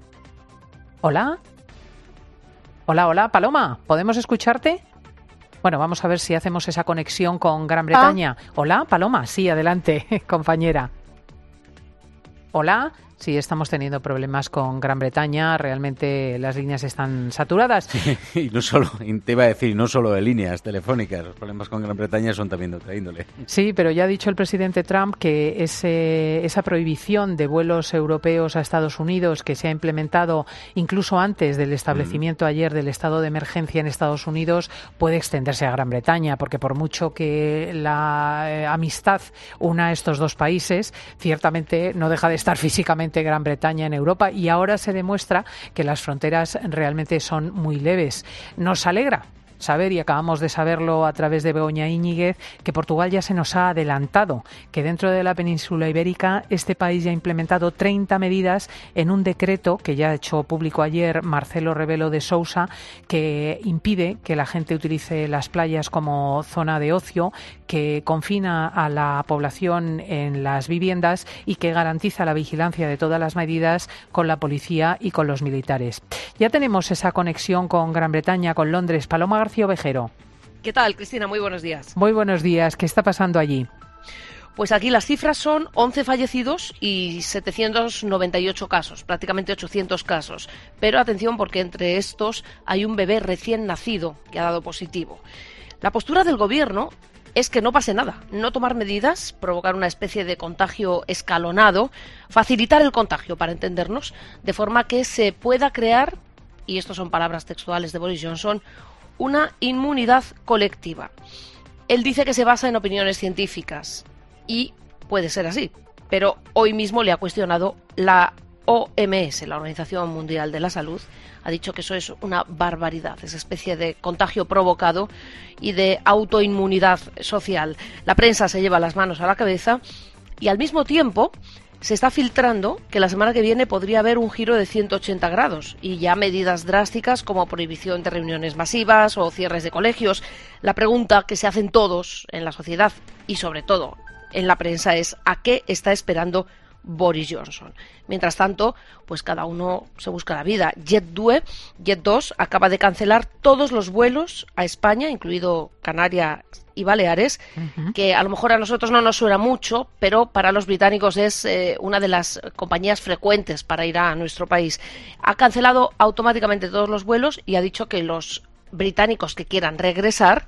Hola. Hola, Paloma, ¿podemos escucharte? Bueno, vamos a ver si hacemos esa conexión con Gran Bretaña. Hola, Paloma, sí, adelante, compañera. Hola. Sí, estamos teniendo problemas con Gran Bretaña, realmente las líneas están saturadas. Sí, y no solo, te iba a decir, no solo de líneas telefónicas, los problemas con Gran Bretaña son también de otra índole. Sí, pero ya ha dicho el presidente Trump que esa prohibición de vuelos europeos a Estados Unidos, que se ha implementado incluso antes del establecimiento ayer del estado de emergencia en Estados Unidos, puede extenderse a Gran Bretaña, porque por mucho que la amistad una a estos dos países, ciertamente no deja de estar físicamente Gran Bretaña en Europa, y ahora se demuestra que las fronteras realmente son muy leves. Nos alegra saber, y acabamos de saberlo a través de Begoña Íñiguez, que Portugal ya se nos ha adelantado, que dentro de la península ibérica este país ya ha implementado 30 medidas en un decreto que ya ha hecho público ayer Marcelo Rebelo de Sousa, que impide que la gente utilice las playas como zona de ocio, que confina a la población en las viviendas y que garantiza la vigilancia de todas las medidas con la policía y con los militares. Ya tenemos esa conexión con Gran Bretaña, con Londres. Paloma García Ovejero. ¿Qué tal, Cristina? Muy buenos días. Muy buenos días. ¿Qué está pasando allí? Pues aquí las cifras son 11 fallecidos y 798 casos, prácticamente 800 casos. Pero atención, porque entre estos hay un bebé recién nacido que ha dado positivo. La postura del Gobierno es que no pase nada, no tomar medidas, provocar una especie de contagio escalonado, facilitar el contagio, para entendernos, de forma que se pueda crear, y estas son palabras textuales de Boris Johnson, una inmunidad colectiva. Él dice que se basa en opiniones científicas, y puede ser así, pero hoy mismo le ha cuestionado la OMS, la Organización Mundial de la Salud, ha dicho que eso es una barbaridad, esa especie de contagio provocado y de autoinmunidad social. La prensa se lleva las manos a la cabeza y al mismo tiempo se está filtrando que la semana que viene podría haber un giro de 180 grados y ya medidas drásticas como prohibición de reuniones masivas o cierres de colegios. La pregunta que se hacen todos en la sociedad y sobre todo en la prensa es ¿a qué está esperando Boris Johnson? Mientras tanto, pues cada uno se busca la vida. Jet2 acaba de cancelar todos los vuelos a España, incluido Canarias y Baleares, que a lo mejor a nosotros no nos suena mucho, pero para los británicos es una de las compañías frecuentes para ir a nuestro país. Ha cancelado automáticamente todos los vuelos y ha dicho que los británicos que quieran regresar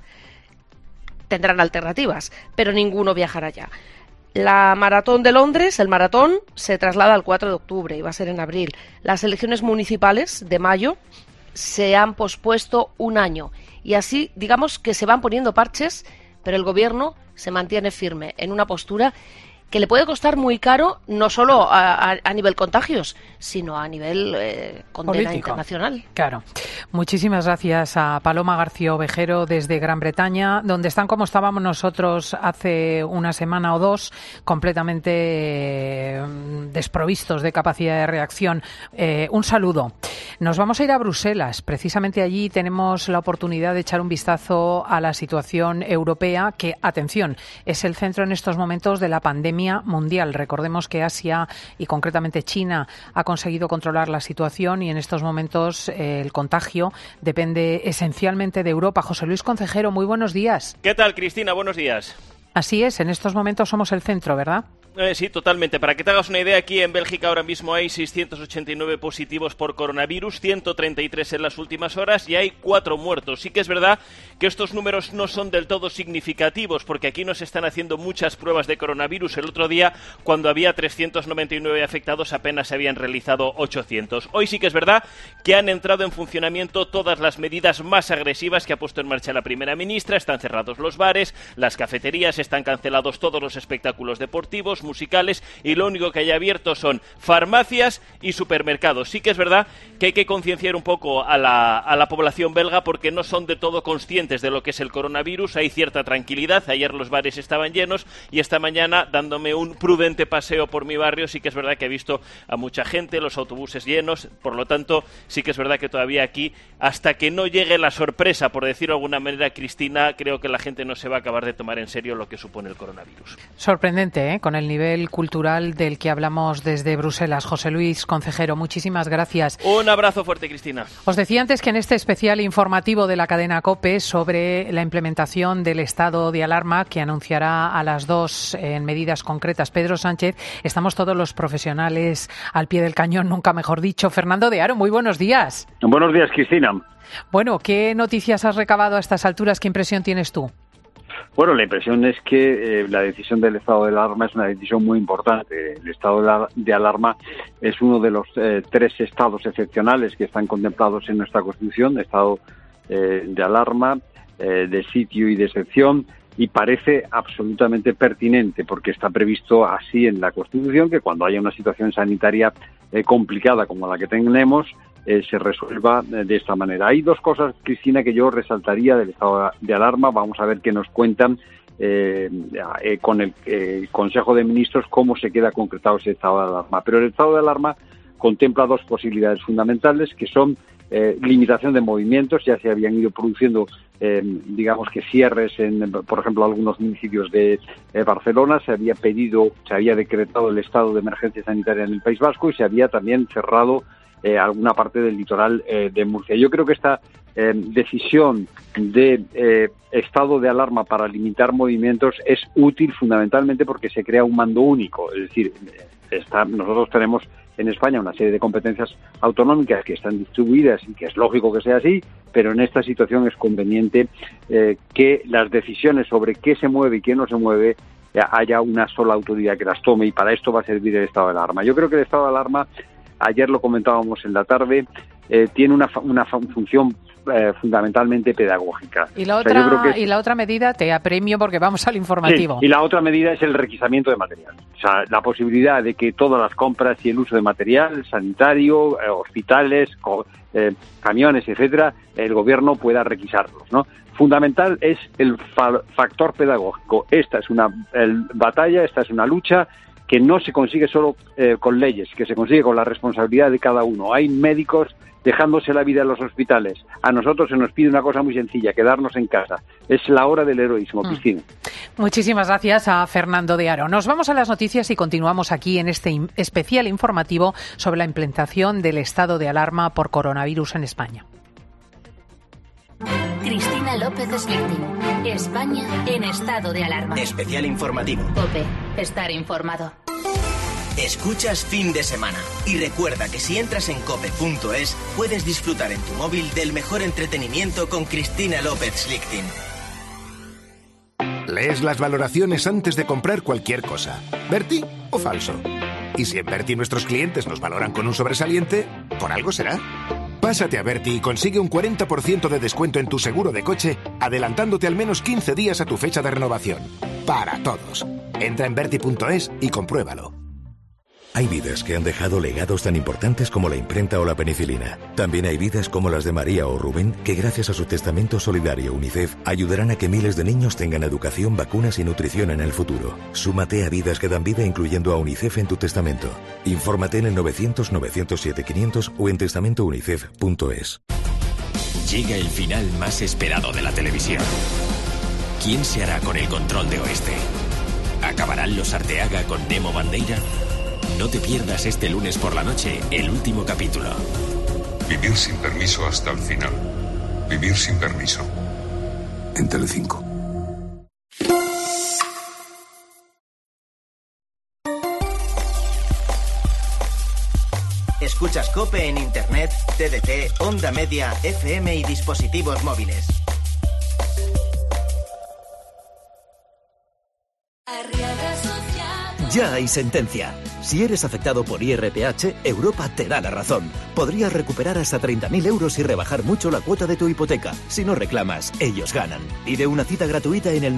tendrán alternativas, pero ninguno viajará ya. La maratón de Londres, el maratón, se traslada al 4 de octubre y va a ser en abril. Las elecciones municipales de mayo se han pospuesto un año y así, digamos que se van poniendo parches, pero el gobierno se mantiene firme en una postura que le puede costar muy caro, no solo a nivel contagios, sino a nivel condena político internacional. Claro. Muchísimas gracias a Paloma García Ovejero desde Gran Bretaña, donde están como estábamos nosotros hace una semana o dos, completamente desprovistos de capacidad de reacción. Un saludo. Nos vamos a ir a Bruselas. Precisamente allí tenemos la oportunidad de echar un vistazo a la situación europea, que, atención, es el centro en estos momentos de la pandemia mundial. Recordemos que Asia y concretamente China ha conseguido controlar la situación y en estos momentos el contagio depende esencialmente de Europa. José Luis Concejero, muy buenos días. ¿Qué tal, Cristina? Buenos días. Así es, en estos momentos somos el centro, ¿verdad? Sí, totalmente. Para que te hagas una idea, aquí en Bélgica ahora mismo hay 689 positivos por coronavirus, 133 en las últimas horas y hay 4 muertos. Sí que es verdad que estos números no son del todo significativos, porque aquí no se están haciendo muchas pruebas de coronavirus. El otro día, cuando había 399 afectados, apenas se habían realizado 800. Hoy sí que es verdad que han entrado en funcionamiento todas las medidas más agresivas que ha puesto en marcha la primera ministra. Están cerrados los bares, las cafeterías, están cancelados todos los espectáculos deportivos, musicales, y lo único que hay abierto son farmacias y supermercados. Sí que es verdad que hay que concienciar un poco a la población belga, porque no son de todo conscientes de lo que es el coronavirus. Hay cierta tranquilidad. Ayer los bares estaban llenos y esta mañana, dándome un prudente paseo por mi barrio, sí que es verdad que he visto a mucha gente, los autobuses llenos. Por lo tanto, sí que es verdad que todavía aquí, hasta que no llegue la sorpresa, por decirlo de alguna manera, Cristina, creo que la gente no se va a acabar de tomar en serio lo que supone el coronavirus. Sorprendente, ¿eh? Con el nivel cultural del que hablamos desde Bruselas. José Luis Concejero, muchísimas gracias. Un abrazo fuerte, Cristina. Os decía antes que en este especial informativo de la cadena COPE sobre la implementación del estado de alarma que anunciará a las 2 en medidas concretas Pedro Sánchez, estamos todos los profesionales al pie del cañón, nunca mejor dicho. Fernando de Aro, muy buenos días. Buenos días, Cristina. Bueno, ¿qué noticias has recabado a estas alturas? ¿Qué impresión tienes tú? Bueno, la impresión es que la decisión del estado de alarma es una decisión muy importante. El estado de alarma es uno de los 3 estados excepcionales que están contemplados en nuestra Constitución, estado de alarma, de sitio y de excepción, y parece absolutamente pertinente porque está previsto así en la Constitución que cuando haya una situación sanitaria complicada como la que tenemos, se resuelva de esta manera. Hay 2 cosas, Cristina, que yo resaltaría del estado de alarma. Vamos a ver qué nos cuentan con el Consejo de Ministros cómo se queda concretado ese estado de alarma. Pero el estado de alarma contempla 2 posibilidades fundamentales, que son limitación de movimientos. Ya se habían ido produciendo, digamos que cierres en, por ejemplo, algunos municipios de Barcelona. Se había decretado el estado de emergencia sanitaria en el País Vasco y se había también cerrado alguna parte del litoral de Murcia. Yo creo que esta decisión de estado de alarma para limitar movimientos es útil fundamentalmente porque se crea un mando único. Es decir, nosotros tenemos en España una serie de competencias autonómicas que están distribuidas y que es lógico que sea así, pero en esta situación es conveniente que las decisiones sobre qué se mueve y qué no se mueve haya una sola autoridad que las tome, y para esto va a servir el estado de alarma. Yo creo que el estado de alarma, ayer lo comentábamos en la tarde, tiene una función fundamentalmente pedagógica. Y la otra, y la otra medida, te apremio porque vamos al informativo. Sí, y la otra medida es el requisamiento de material. O sea, la posibilidad de que todas las compras y el uso de material sanitario, hospitales, camiones, etcétera, el gobierno pueda requisarlos, ¿no? Fundamental es el factor pedagógico. Esta es una batalla, esta es una lucha que no se consigue solo con leyes, que se consigue con la responsabilidad de cada uno. Hay médicos dejándose la vida en los hospitales. A nosotros se nos pide una cosa muy sencilla, quedarnos en casa. Es la hora del heroísmo, Cristina. Muchísimas gracias a Fernando de Aro. Nos vamos a las noticias y continuamos aquí en este especial informativo sobre la implantación del estado de alarma por coronavirus en España. Cristina López Slichting. España en estado de alarma. Especial informativo. COPE. Estar informado. Escuchas fin de semana. Y recuerda que si entras en cope.es puedes disfrutar en tu móvil del mejor entretenimiento con Cristina López Slichting. Lees las valoraciones antes de comprar cualquier cosa. ¿Berti o falso? Y si en Berti nuestros clientes nos valoran con un sobresaliente, por algo será. Pásate a Berti y consigue un 40% de descuento en tu seguro de coche, adelantándote al menos 15 días a tu fecha de renovación. Para todos. Entra en Berti.es y compruébalo. Hay vidas que han dejado legados tan importantes como la imprenta o la penicilina. También hay vidas como las de María o Rubén, que gracias a su testamento solidario UNICEF ayudarán a que miles de niños tengan educación, vacunas y nutrición en el futuro. Súmate a vidas que dan vida incluyendo a UNICEF en tu testamento. Infórmate en el 900-907-500 o en testamentounicef.es. Llega el final más esperado de la televisión. ¿Quién se hará con el control de Oeste? ¿Acabarán los Arteaga con Nemo Bandeira? No te pierdas este lunes por la noche el último capítulo. Vivir sin permiso hasta el final. Vivir sin permiso. En Telecinco. Escuchas COPE en Internet, TDT, Onda Media, FM y dispositivos móviles. Ya hay sentencia. Si eres afectado por IRPH, Europa te da la razón. Podrías recuperar hasta 30.000 euros y rebajar mucho la cuota de tu hipoteca. Si no reclamas, ellos ganan. Pide una cita gratuita en el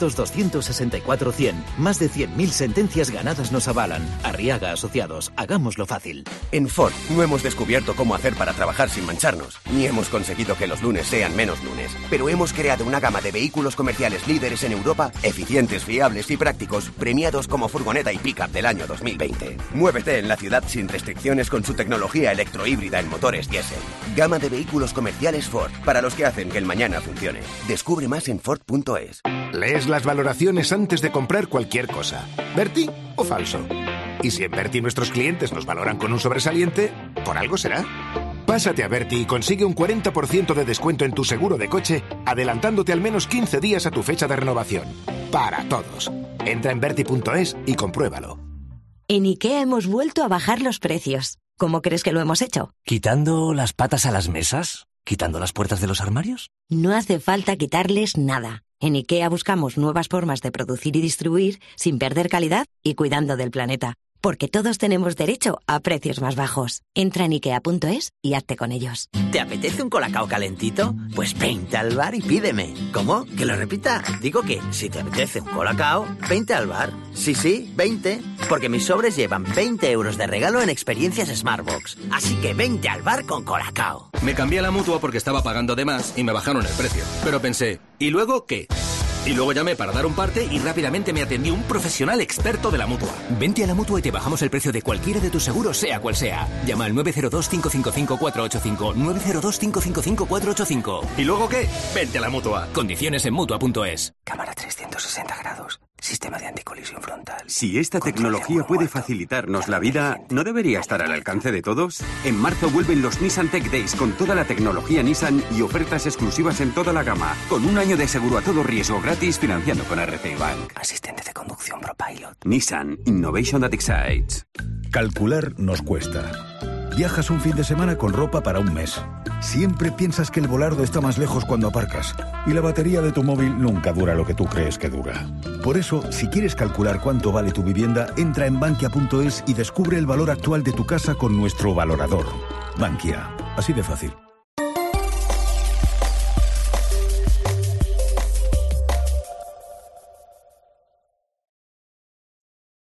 900-264-100. Más de 100.000 sentencias ganadas nos avalan. Arriaga Asociados, hagámoslo fácil. En Ford no hemos descubierto cómo hacer para trabajar sin mancharnos, ni hemos conseguido que los lunes sean menos lunes. Pero hemos creado una gama de vehículos comerciales líderes en Europa, eficientes, fiables y prácticos, premiados como furgoneta y pick-up del año 2020. Muévete en la ciudad sin restricciones con su tecnología electrohíbrida en motores diésel. Gama de vehículos comerciales Ford, para los que hacen que el mañana funcione. Descubre más en Ford.es. Lees las valoraciones antes de comprar cualquier cosa. ¿Berti o falso? Y si en Berti nuestros clientes nos valoran con un sobresaliente, por algo será. Pásate a Berti y consigue un 40% de descuento en tu seguro de coche, adelantándote al menos 15 días a tu fecha de renovación. Para todos. Entra en Berti.es y compruébalo. En IKEA hemos vuelto a bajar los precios. ¿Cómo crees que lo hemos hecho? ¿Quitando las patas a las mesas? ¿Quitando las puertas de los armarios? No hace falta quitarles nada. En IKEA buscamos nuevas formas de producir y distribuir sin perder calidad y cuidando del planeta. Porque todos tenemos derecho a precios más bajos. Entra en IKEA.es y hazte con ellos. ¿Te apetece un colacao calentito? Pues vente al bar y pídeme. ¿Cómo? ¿Que lo repita? Digo que, si te apetece un colacao, vente al bar. Sí, 20. Porque mis sobres llevan 20 euros de regalo en experiencias Smartbox. Así que vente al bar con colacao. Me cambié a la Mutua porque estaba pagando de más y me bajaron el precio. Pero pensé, ¿y luego qué? Y luego llamé para dar un parte y rápidamente me atendió un profesional experto de la Mutua. Vente a la Mutua y te bajamos el precio de cualquiera de tus seguros, sea cual sea. Llama al 902-555-485. 902-555-485. ¿Y luego qué? Vente a la Mutua. Condiciones en Mutua.es. Cámara 360 grados. Sistema de anticolisión frontal. Si esta tecnología puede facilitarnos la vida, ¿no debería estar al alcance de todos? En marzo vuelven los Nissan Tech Days con toda la tecnología Nissan y ofertas exclusivas en toda la gama. Con un año de seguro a todo riesgo gratis financiando con RCI Bank. Asistente de conducción ProPilot. Nissan Innovation that excites. Calcular nos cuesta. Viajas un fin de semana con ropa para un mes. Siempre piensas que el volardo está más lejos cuando aparcas. Y la batería de tu móvil nunca dura lo que tú crees que dura. Por eso, si quieres calcular cuánto vale tu vivienda, entra en Bankia.es y descubre el valor actual de tu casa con nuestro valorador. Bankia. Así de fácil.